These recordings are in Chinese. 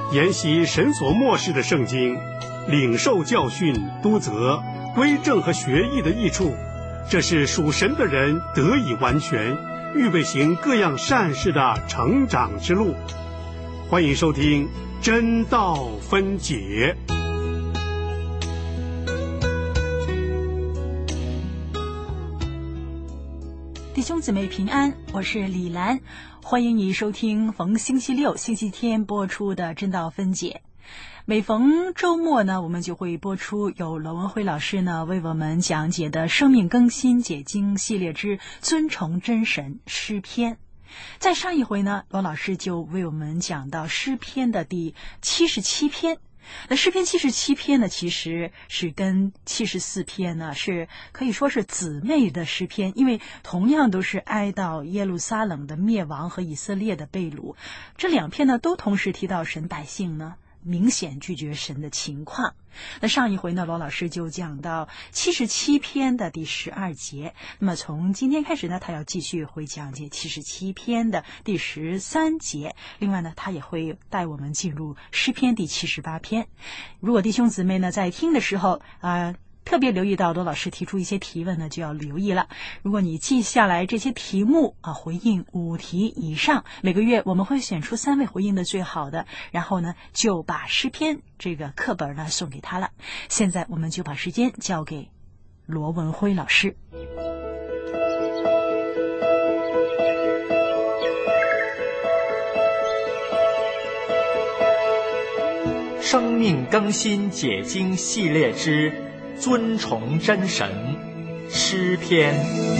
研习神所默示的圣经，领受教训、督责、归正和学义的益处，这是属神的人得以完全，预备行各样善事的成长之路。欢迎收听真道分解。 弟兄姊妹平安，我是李兰，欢迎你收听逢星期六、星期天播出的真道分解。每逢周末呢，我们就会播出由罗文辉老师呢为我们讲解的生命更新解经系列之尊崇真神诗篇。在上一回呢，罗老师就为我们讲到诗篇的第77篇。那诗篇77篇呢，其实是跟74篇呢是可以说是姊妹的诗篇，因为同样都是哀悼耶路撒冷的灭亡和以色列的被掳，这两篇呢都同时提到神百姓呢明显拒绝神的情况。那上一回呢，罗老师就讲到77篇的第12节，那么从今天开始呢，他要继续会讲解77篇的第13节，另外呢，他也会带我们进入诗篇第78篇。如果弟兄姊妹呢在听的时候特别留意到罗老师提出一些提问呢，就要留意了。如果你记下来这些题目回应5题以上，每个月我们会选出3位回应的最好的，然后呢就把诗篇这个课本呢送给他了。现在我们就把时间交给罗文辉老师。 生命更新解经系列之尊崇真神诗篇。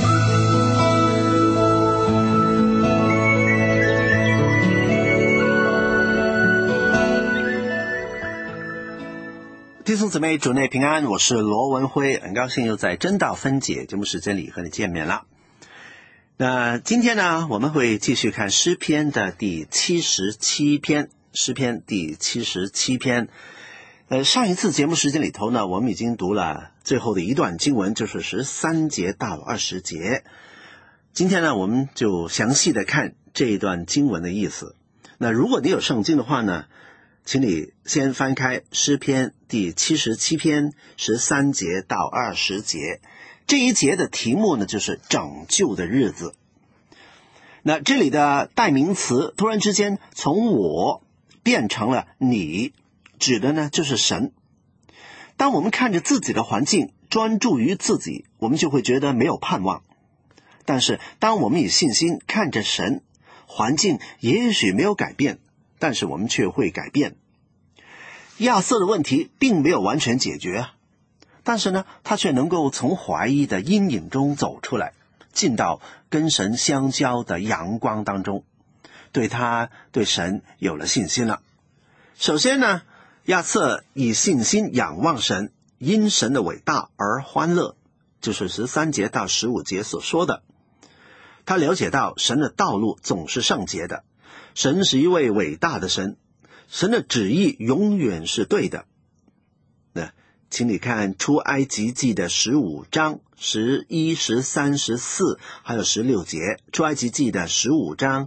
弟兄姊妹主内平安，我是罗文辉，很高兴又在真道分解节目时间里和你见面了。那今天呢，我们会继续看诗篇的第77篇，诗篇第77篇。上一次节目时间里头呢，我们已经读了最后的一段经文，就是13节到20节。今天呢，我们就详细的看这一段经文的意思。那如果你有圣经的话呢，请你先翻开诗篇第77篇13节到20节。这一节的题目呢，就是拯救的日子。那这里的代名词突然之间从我变成了你，指的呢就是神。当我们看着自己的环境，专注于自己，我们就会觉得没有盼望。但是当我们以信心看着神，环境也许没有改变，但是我们却会改变。亚瑟的问题并没有完全解决，但是呢，他却能够从怀疑的阴影中走出来，进到跟神相交的阳光当中，对神有了信心了。首先呢，亚瑟以信心仰望神，因神的伟大而欢乐，就是13节到15节所说的。他了解到神的道路总是圣洁的，神是一位伟大的神，神的旨意永远是对的。那请你看出埃及记的15章11、13、14还有16节，出埃及记的15章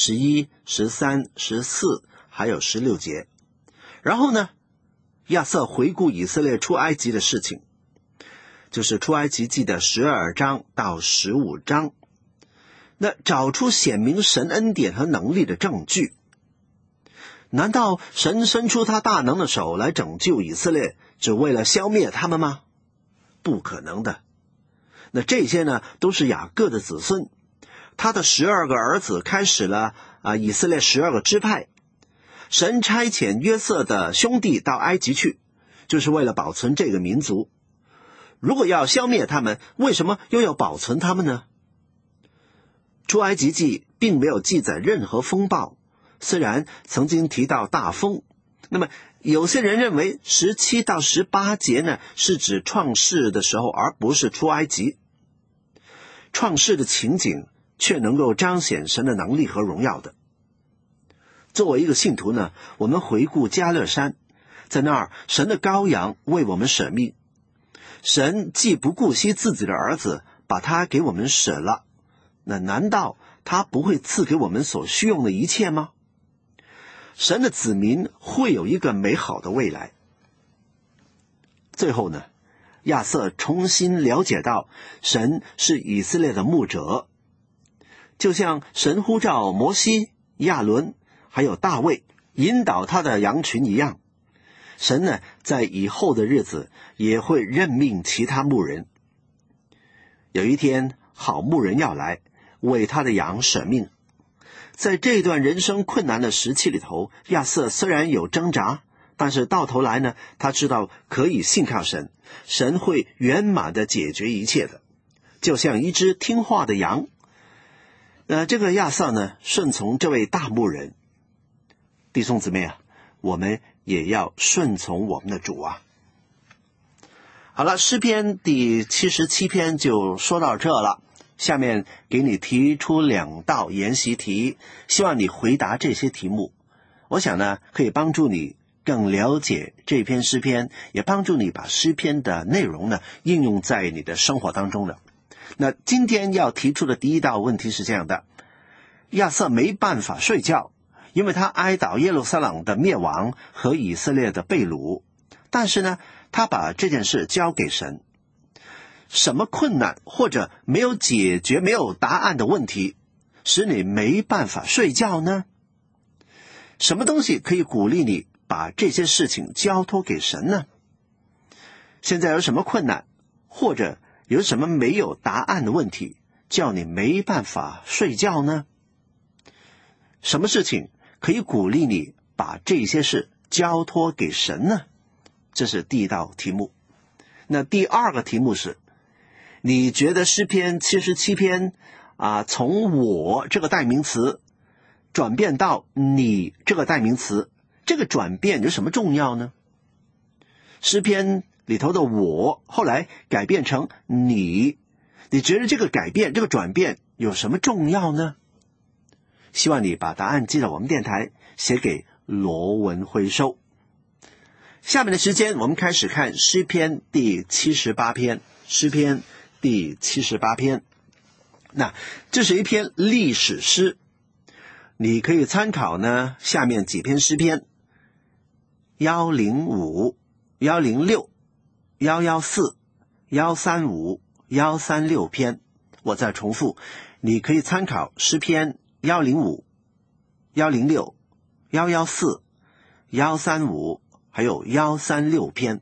11、13、14还有16节。然后呢，亚瑟回顾以色列出埃及的事情，就是出埃及记的12章到15章，那找出显明神恩典和能力的证据。难道神伸出他大能的手来拯救以色列，只为了消灭他们吗？不可能的。那这些呢，都是雅各的子孙，他的12个儿子开始了以色列12个支派。神差遣约瑟的兄弟到埃及去，就是为了保存这个民族。如果要消灭他们，为什么又要保存他们呢？出埃及记并没有记载任何风暴，虽然曾经提到大风。那么有些人认为17到18节呢，是指创世的时候，而不是出埃及。创世的情景却能够彰显神的能力和荣耀的。作为一个信徒呢，我们回顾迦勒山，在那儿神的羔羊为我们舍命，神既不顾惜自己的儿子，把他给我们舍了，那难道他不会赐给我们所需用的一切吗？ 神的子民会有一个美好的未来。最后呢，亚瑟重新了解到神是以色列的牧者，就像神呼召摩西、亚伦还有大卫引导他的羊群一样，神呢在以后的日子也会任命其他牧人。有一天好牧人要来为他的羊舍命。在这段人生困难的时期里头，亚瑟虽然有挣扎，但是到头来呢，他知道可以信靠神，神会圆满的解决一切的，就像一只听话的羊。这个亚瑟呢顺从这位大牧人。弟兄姊妹啊，我们也要顺从我们的主啊。好了，诗篇第77篇就说到这了。下面给你提出2道研习题，希望你回答这些题目。我想呢，可以帮助你更了解这篇诗篇，也帮助你把诗篇的内容呢应用在你的生活当中的。那今天要提出的第一道问题是这样的：亚瑟没办法睡觉，因为他哀悼耶路撒冷的灭亡和以色列的被掳，但是呢，他把这件事交给神。什么困难或者没有解决、没有答案的问题使你没办法睡觉呢？什么东西可以鼓励你把这些事情交托给神呢？现在有什么困难或者有什么没有答案的问题叫你没办法睡觉呢？什么事情可以鼓励你把这些事交托给神呢？这是第一道题目。那第二个题目是，你觉得诗篇77篇从我这个代名词转变到你这个代名词，这个转变有什么重要呢？诗篇里头的我后来改变成你觉得这个改变、这个转变有什么重要呢？希望你把答案寄到我们电台，写给罗文辉收。下面的时间我们开始看诗篇第78篇。诗篇第78篇，那这是一篇历史诗，你可以参考呢下面几篇诗篇：105、106、114、135、136篇。我再重复，你可以参考诗篇105、106、114、135还有136篇。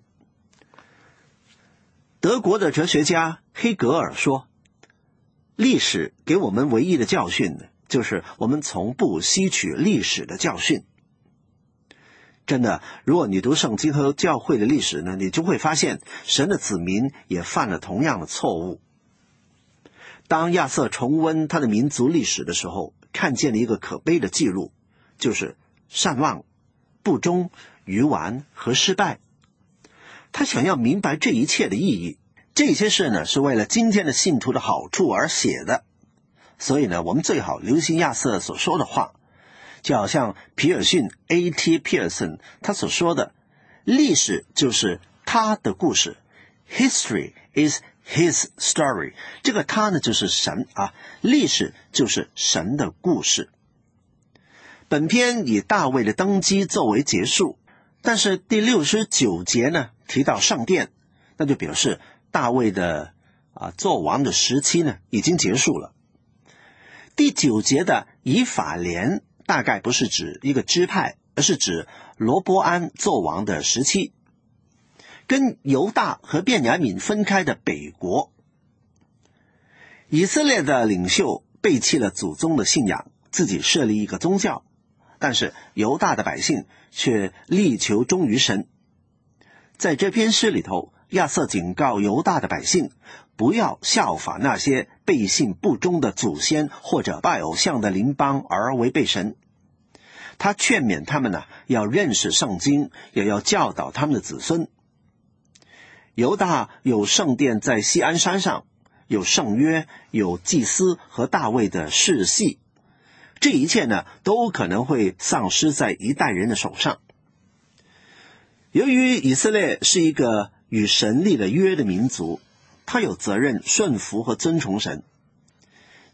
德国的哲学家黑格尔说，历史给我们唯一的教训呢，就是我们从不吸取历史的教训。真的，如果你读圣经和教会的历史呢，你就会发现神的子民也犯了同样的错误。当亚瑟重温他的民族历史的时候，看见了一个可悲的记录，就是善忘、不忠、愚顽和失败。他想要明白这一切的意义，这些事呢是为了今天的信徒的好处而写的。所以呢，我们最好留心亚瑟所说的话，就好像皮尔逊 A.T. Pearson 他所说的，历史就是他的故事， History is his story。 这个他呢就是神历史就是神的故事。本篇以大卫的登基作为结束，但是第69节呢提到圣殿，那就表示大卫的作王的时期呢已经结束了。第9节的以法莲大概不是指一个支派，而是指罗波安作王的时期，跟犹大和便雅悯分开的北国。以色列的领袖背弃了祖宗的信仰，自己设立一个宗教，但是犹大的百姓却力求忠于神。在这篇诗里头，亚瑟警告犹大的百姓不要效法那些背信不忠的祖先或者拜偶像的邻邦而违背神。他劝勉他们要认识圣经，也要教导他们的子孙。犹大有圣殿在锡安山上，有圣约，有祭司和大卫的世系，这一切呢都可能会丧失在一代人的手上。由于以色列是一个与神立了约的民族，他有责任顺服和尊崇神。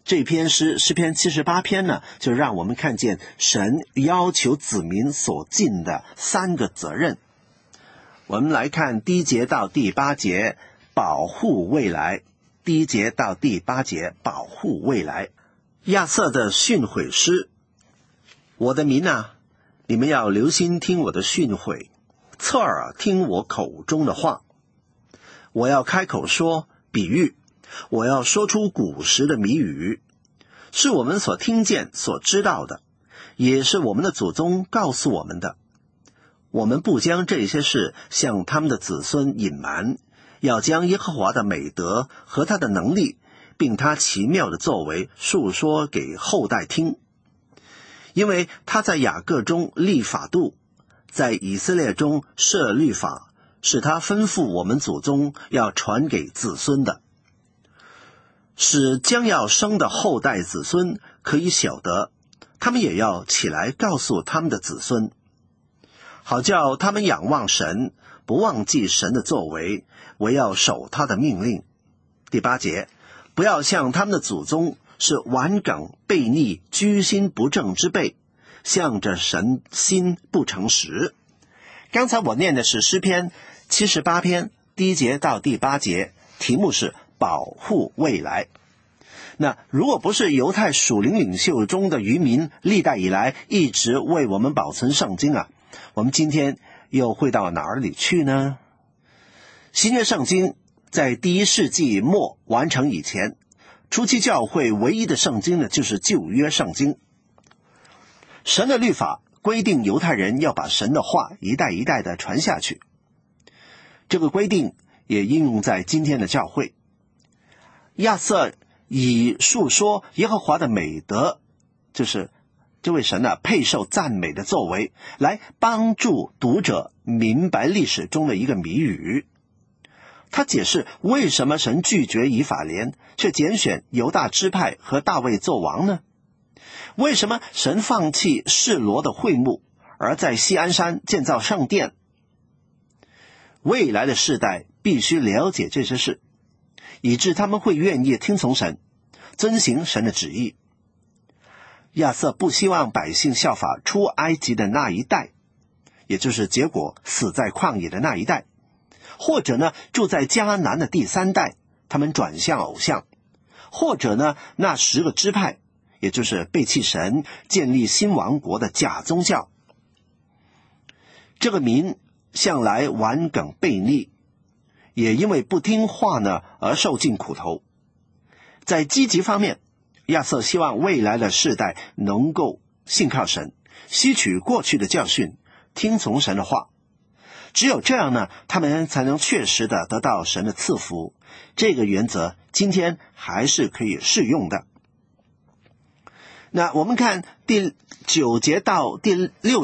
这篇诗篇78篇呢，就让我们看见神要求子民所尽的3个责任。我们来看第1节到第8节，保护未来。第1节到第8节，保护未来。亚瑟的训诲诗：我的民啊，你们要留心听我的训诲，侧耳听我口中的话。我要开口说比喻，我要说出古时的谜语，是我们所听见所知道的，也是我们的祖宗告诉我们的。我们不将这些事向他们的子孙隐瞒，要将耶和华的美德和他的能力，并他奇妙的作为述说给后代听。因为他在雅各中立法度，在以色列中设律法，是他吩咐我们祖宗要传给子孙的，使将要生的后代子孙可以晓得，他们也要起来告诉他们的子孙，好叫他们仰望神，不忘记神的作为，唯要守他的命令。第8节，不要像他们的祖宗，是顽梗悖逆居心不正之辈，向着神心不诚实。刚才我念的是诗篇78篇第1节到第8节，题目是保护未来。那如果不是犹太属灵领袖中的渔民历代以来一直为我们保存圣经啊，我们今天又会到哪里去呢？新约圣经在第1世纪末完成以前，初期教会唯一的圣经呢，就是旧约圣经。神的律法规定犹太人要把神的话一代一代的传下去，这个规定也应用在今天的教会。亚瑟以述说耶和华的美德，就是这位神配受赞美的作为，来帮助读者明白历史中的一个谜语。他解释为什么神拒绝以法莲，却拣选犹大支派和大卫做王呢？为什么神放弃示罗的会幕，而在锡安山建造圣殿？未来的世代必须了解这些事，以致他们会愿意听从神，遵行神的旨意。亚瑟不希望百姓效法出埃及的那一代，也就是结果死在旷野的那一代，或者呢住在迦南的第3代，他们转向偶像，或者呢那10个支派，也就是背弃神建立新王国的假宗教。这个民向来顽梗悖逆，也因为不听话呢而受尽苦头。在积极方面，亚瑟希望未来的世代能够信靠神，吸取过去的教训，听从神的话。只有这样呢，他们才能确实的得到神的赐福。这个原则今天还是可以适用的。那我们看第9节到第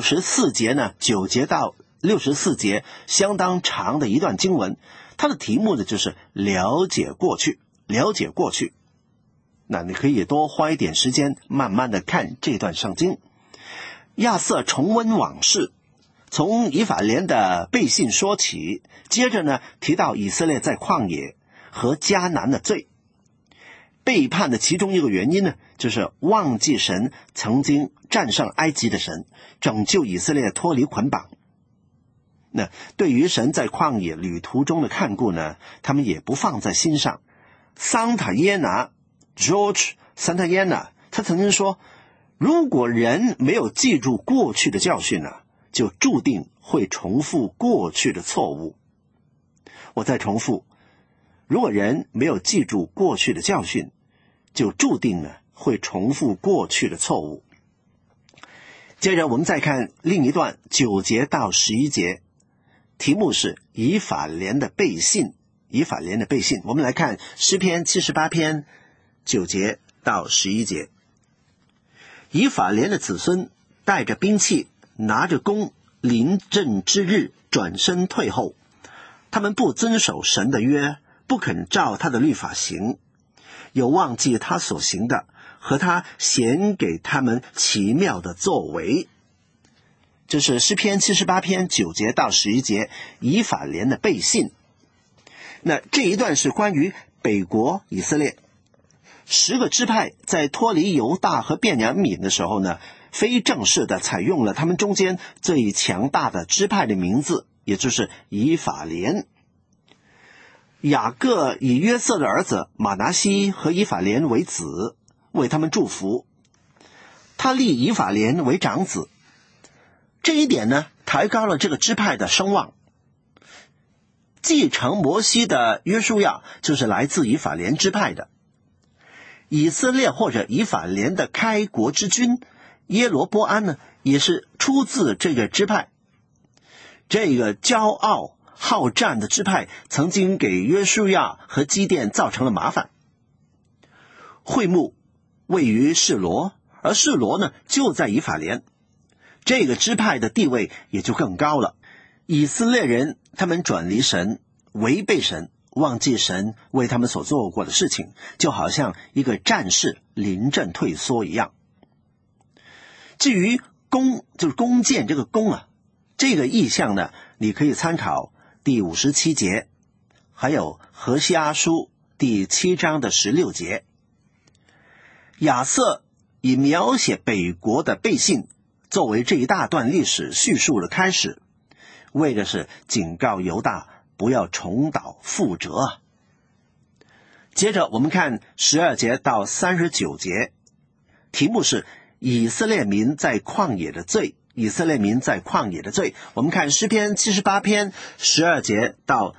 64节呢，9节到64节相当长的一段经文，它的题目呢就是了解过去，了解过去。那你可以多花一点时间慢慢的看这段圣经。亚瑟重温往事，从以法莲的背信说起，接着呢提到以色列在旷野和迦南的罪。背叛的其中一个原因呢，就是忘记神曾经战胜埃及的神，拯救以色列脱离捆绑。那对于神在旷野旅途中的看顾呢，他们也不放在心上。桑塔耶拿 George Santayana 他曾经说，如果人没有记住过去的教训呢，就注定会重复过去的错误。我再重复，如果人没有记住过去的教训，就注定呢会重复过去的错误。接着我们再看另一段9节到11节，题目是以法莲的背信。以法莲的背信，我们来看诗篇78篇9节到11节。以法莲的子孙带着兵器，拿着弓，临阵之日转身退后。他们不遵守神的约，不肯照他的律法行，又忘记他所行的和他显给他们奇妙的作为。这是诗篇78篇9节到11节以法莲的背信。那这一段是关于北国以色列。 10个支派在脱离犹大和便雅悯的时候呢，非正式的采用了他们中间最强大的支派的名字，也就是以法莲。雅各以约瑟的儿子马拿西和以法莲为子，为他们祝福。他立以法莲为长子，这一点呢，抬高了这个支派的声望。继承摩西的约书亚就是来自以法莲支派的。以色列或者以法莲的开国之君耶罗波安呢，也是出自这个支派。这个骄傲好战的支派曾经给约书亚和基甸造成了麻烦。会幕位于示罗，而示罗呢就在以法莲，这个支派的地位也就更高了。以色列人他们转离神，违背神，忘记神为他们所做过的事情，就好像一个战士临阵退缩一样。至于弓，就是弓箭这个弓啊，这个意象呢，你可以参考第57节，还有何西阿书第7章的16节。亚瑟以描写北国的背信作为这一大段历史叙述的开始，为的是警告犹大不要重蹈覆辙。接着我们看12节到39节，题目是以色列民在旷野的罪。以色列民在旷野的罪，我们看诗篇78篇12节到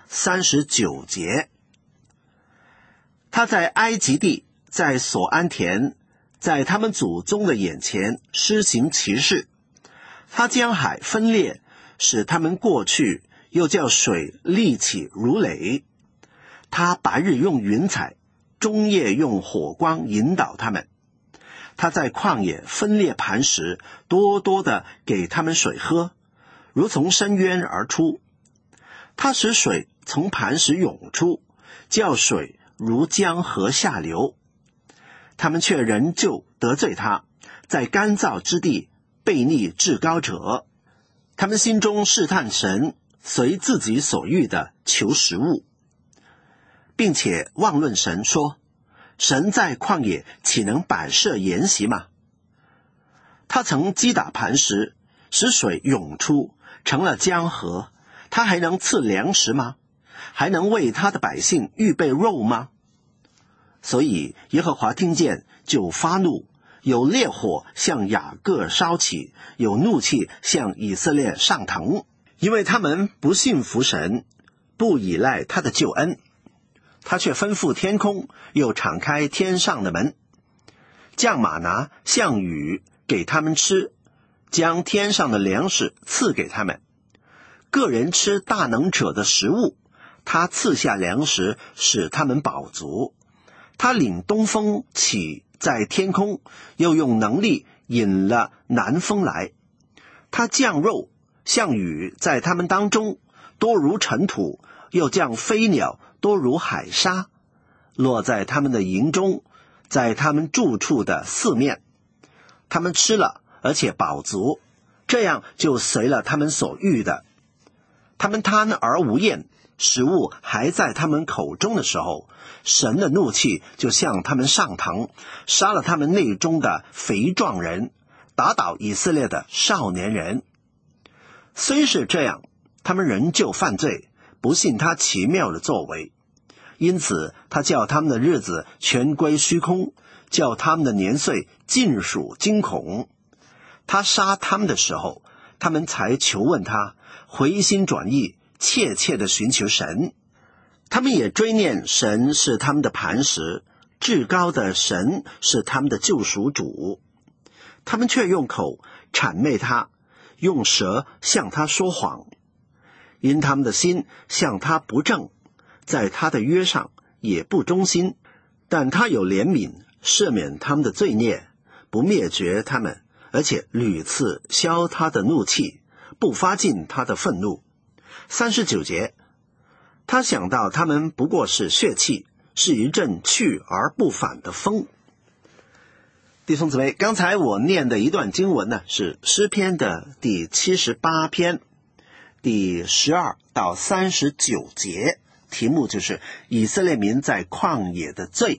39节。他在埃及地，在索安田，在他们祖宗的眼前施行奇事。他将海分裂，使他们过去，又叫水立起如垒。他白日用云彩，中夜用火光引导他们。他在旷野分裂磐石，多多的给他们水喝，如从深渊而出。他使水从磐石涌出，叫水如江河下流。他们却仍旧得罪他，在干燥之地悖逆至高者。他们心中试探神，随自己所欲的求食物，并且妄论神说，神在旷野岂能摆设筵席吗？他曾击打磐石，使水涌出，成了江河。他还能赐粮食吗？还能为他的百姓预备肉吗？所以耶和华听见就发怒，有烈火向雅各烧起，有怒气向以色列上腾，因为他们不信服神，不倚赖他的救恩。他却吩咐天空，又敞开天上的门，降玛拿像雨给他们吃，将天上的粮食赐给他们。个人吃大能者的食物，他赐下粮食，使他们饱足。他领东风起在天空，又用能力引了南风来。他降肉像雨在他们当中，多如尘土，又降飞鸟多如海沙，落在他们的营中，在他们住处的四面。他们吃了，而且饱足，这样就随了他们所欲的。他们贪而无厌，食物还在他们口中的时候，神的怒气就向他们上腾，杀了他们内中的肥壮人，打倒以色列的少年人。虽是这样，他们仍旧犯罪，不信他奇妙的作为。因此他叫他们的日子全归虚空，叫他们的年岁尽属惊恐。他杀他们的时候，他们才求问他，回心转意，切切的寻求神。他们也追念神是他们的磐石，至高的神是他们的救赎主。他们却用口谄媚他，用舌向他说谎。因他们的心向他不正，在他的约上也不忠心。但他有怜悯，赦免他们的罪孽，不灭绝他们，而且屡次消他的怒气，不发尽他的愤怒。39节，他想到他们不过是血气，是一阵去而不返的风。弟兄姊妹，刚才我念的一段经文呢，是诗篇的第78篇第12到39节，题目就是以色列民在旷野的罪。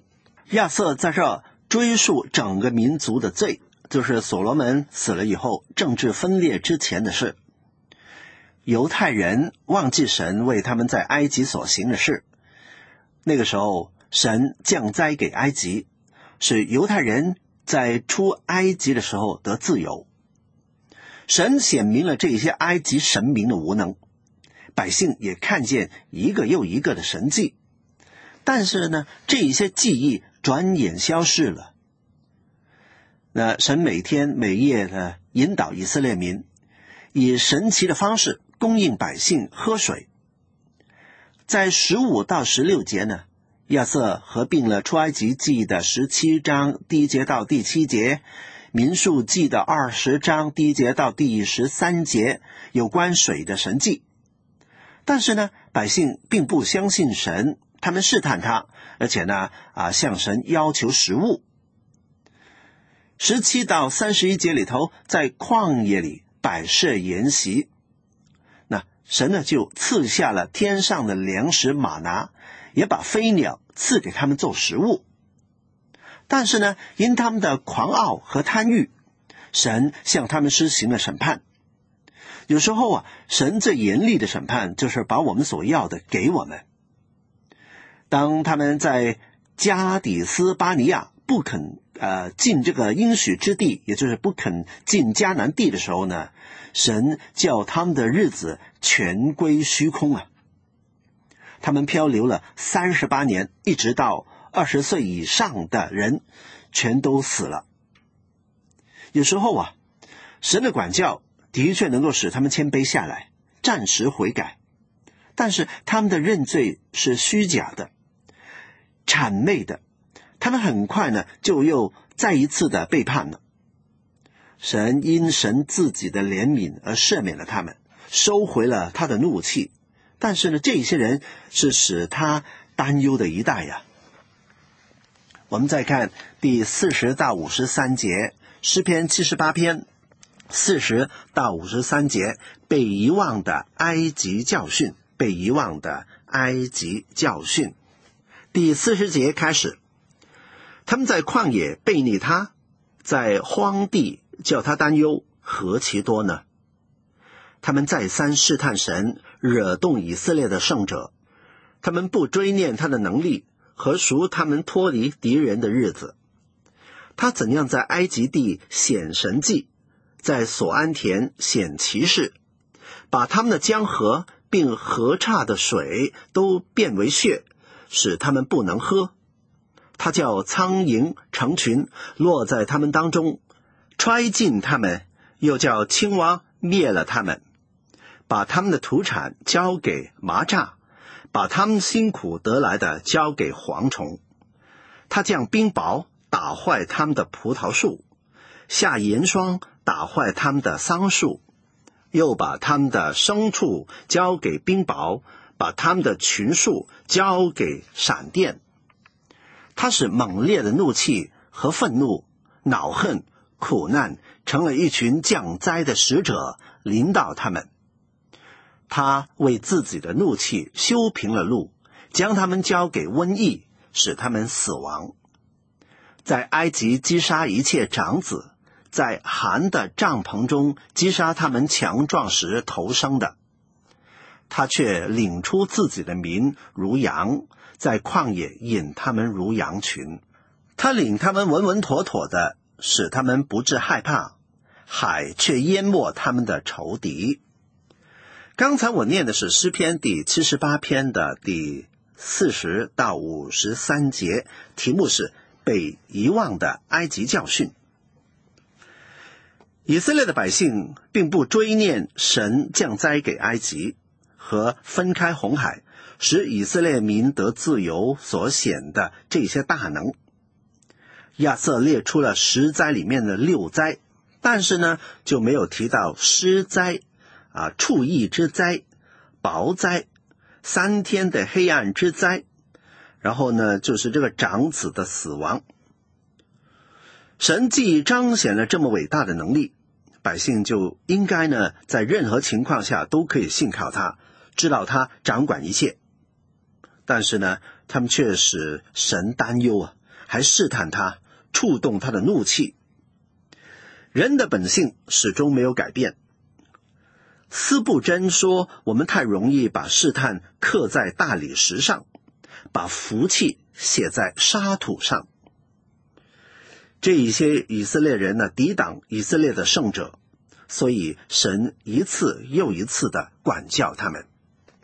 亚瑟在这追溯整个民族的罪，就是所罗门死了以后政治分裂之前的事。犹太人忘记神为他们在埃及所行的事，那个时候神降灾给埃及，使犹太人在出埃及的时候得自由。神显明了这些埃及神明的无能，百姓也看见一个又一个的神迹，但是呢，这一些记忆转眼消逝了。那神每天每夜的引导以色列民，以神奇的方式供应百姓喝水。在15到16节呢，亚瑟合并了出埃及记的17章第1节到第7节，民数记的20章第1节到第13节有关水的神迹。但是呢，百姓并不相信神，他们试探他，而且呢向神要求食物。17到31节里头，在旷野里摆设筵席，那神呢就赐下了天上的粮食玛拿，也把飞鸟赐给他们做食物。但是呢，因他们的狂傲和贪欲，神向他们施行了审判。有时候神最严厉的审判就是把我们所要的给我们。当他们在加底斯巴尼亚不肯进这个应许之地，也就是不肯进迦南地的时候呢，神叫他们的日子全归虚空啊。他们漂流了38年，一直到20岁以上的人全都死了。有时候神的管教的确能够使他们谦卑下来，暂时悔改，但是他们的认罪是虚假的、谄媚的，他们很快呢就又再一次的背叛了。神因神自己的怜悯而赦免了他们，收回了他的怒气，但是呢，这些人是使他担忧的一代呀。我们再看第40到53节，诗篇78篇40到53节，被遗忘的埃及教训，被遗忘的埃及教训。第40节开始，他们在旷野悖逆他，在荒地叫他担忧，何其多呢？他们再三试探神，惹动以色列的圣者。他们不追念他的能力，和赎他们脱离敌人的日子。他怎样在埃及地显神迹，在索安田显奇事，把他们的江河并河岔的水都变为血，使他们不能喝。他叫苍蝇成群落在他们当中，揣进他们，又叫青蛙灭了他们，把他们的土产交给麻蚱，把他们辛苦得来的交给蝗虫。他将冰雹打坏他们的葡萄树，下盐霜打坏他们的桑树，又把他们的牲畜交给冰雹，把他们的群畜交给闪电。他使猛烈的怒气和愤怒、恼恨、苦难成了一群降灾的使者，临到他们。他为自己的怒气修平了路，将他们交给瘟疫，使他们死亡。在埃及击杀一切长子，在含的帐篷中击杀他们强壮时头生的。他却领出自己的民如羊，在旷野引他们如羊群。他领他们稳稳妥妥的，使他们不致害怕，海却淹没他们的仇敌。刚才我念的是诗篇第78篇的第40到53节，题目是被遗忘的埃及教训。以色列的百姓并不追念神降灾给埃及和分开红海，使以色列民得自由所显的这些大能。亚瑟列出了10灾里面的6灾，但是呢就没有提到湿灾畜疫之灾、雹灾、3天的黑暗之灾，然后呢就是这个长子的死亡。神既彰显了这么伟大的能力，百姓就应该呢在任何情况下都可以信靠他，知道他掌管一切。但是呢他们却使神担忧还试探他，触动他的怒气。人的本性始终没有改变。司布真说，我们太容易把试探刻在大理石上，把福气写在沙土上。这一些以色列人呢，抵挡以色列的圣者，所以神一次又一次的管教他们。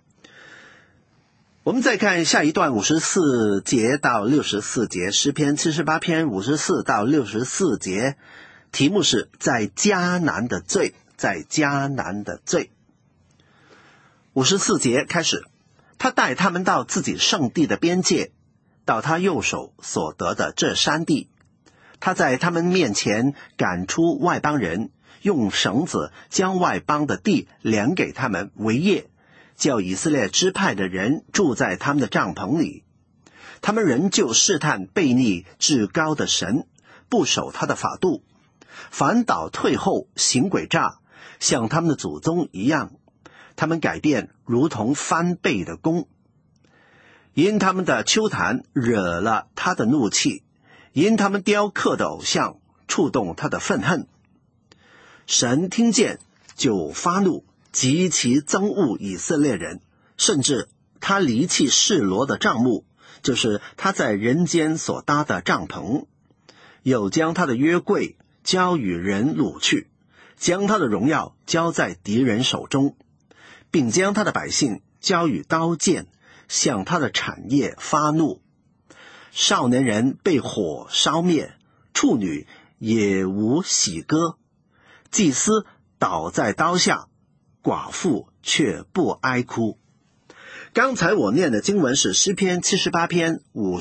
我们再看下一段54节到64节，诗篇78篇54到64节，题目是在迦南的罪，在迦南的罪。54节开始，他带他们到自己圣地的边界，到他右手所得的这山地。他在他们面前赶出外邦人，用绳子将外邦的地量给他们为业，叫以色列支派的人住在他们的帐篷里。他们仍旧试探悖逆至高的神，不守他的法度，反倒退后行诡诈，像他们的祖宗一样。他们改变如同翻倍的弓，因他们的丘坛惹了他的怒气，因他们雕刻的偶像触动他的愤恨。神听见就发怒，极其憎恶以色列人，甚至他离弃示罗的帐幕，就是他在人间所搭的帐篷，又将他的约柜交与人掳去，将他的荣耀交在敌人手中，并将他的百姓交与刀剑，向他的产业发怒。少年人被火烧灭，处女也无喜歌，祭司倒在刀下，寡妇却不哀哭。刚才我念的经文是诗篇78篇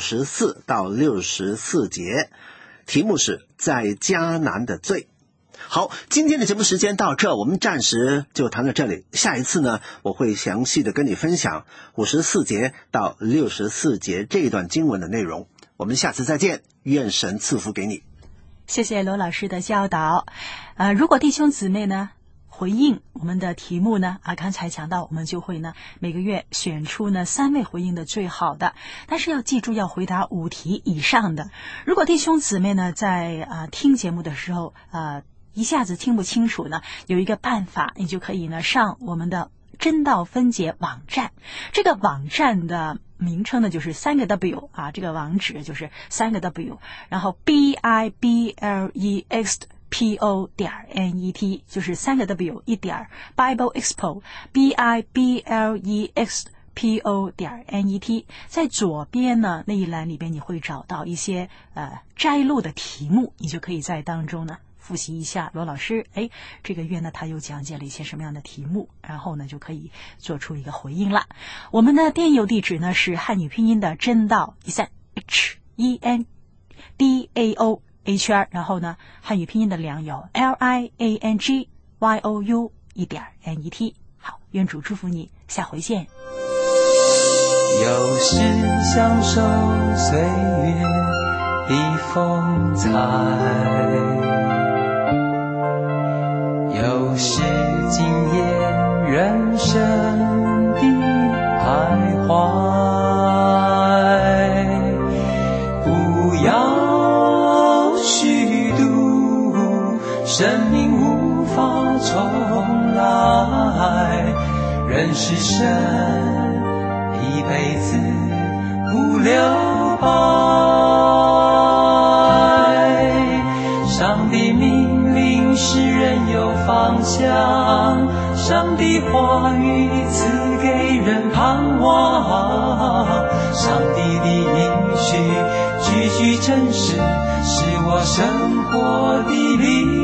54到64节，题目是在迦南的罪。好，今天的节目时间到这，我们暂时就谈到这里。下一次呢，我会详细的跟你分享54节到64节这一段经文的内容。我们下次再见，愿神赐福给你。 谢谢罗老师的教导。如果弟兄姊妹呢回应我们的题目呢，刚才讲到我们就会呢每个月选出呢3位回应的最好的，但是要记住要回答5题以上的。如果弟兄姊妹呢在听节目的时候一下子听不清楚呢，有一个办法，你就可以呢上我们的真道分解网站。这个网站的名称呢就是3个 W 这个网址就是3个 W， 然后 BIBLEXPO.net 就是3个 W 一点 Bible Expo BIBLEXPO.net， 在左边呢那一栏里边你会找到一些摘录的题目，你就可以在当中呢复习一下罗老师这个月呢他又讲解了一些什么样的题目，然后呢就可以做出一个回应了。我们的电邮地址呢是汉语拼音的真道HENDAOHR， 然后呢汉语拼音的良友 LIANGYOU.net。 好，愿主祝福你，下回见。 有时享受岁月的风采，有时惊艳人生的徘徊，不要虚度生命无法重来，人是神一辈子不留白，上帝命令使人有方向，上帝话语赐给人盼望，上帝的应许句句真实，是我生活的理